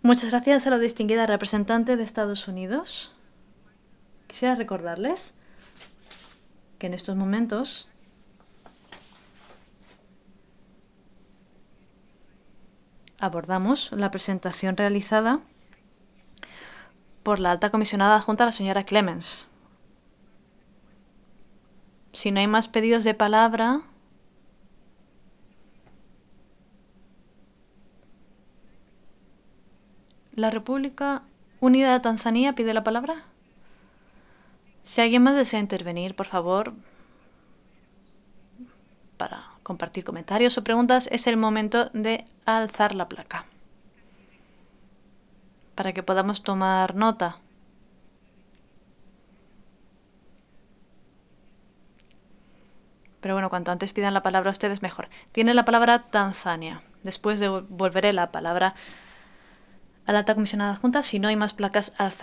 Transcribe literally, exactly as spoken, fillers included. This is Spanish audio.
Muchas gracias a la distinguida representante de Estados Unidos. Quisiera recordarles que en estos momentos abordamos la presentación realizada por la alta comisionada adjunta, la señora Clemens. Si no hay más pedidos de palabra, la República Unida de Tanzania pide la palabra. Si alguien más desea intervenir, por favor, para compartir comentarios o preguntas, es el momento de alzar la placa para que podamos tomar nota. Pero bueno, cuanto antes pidan la palabra a ustedes, mejor. Tiene la palabra Tanzania. Después devolveré la palabra a la alta comisionada adjunta si no hay más placas alzadas.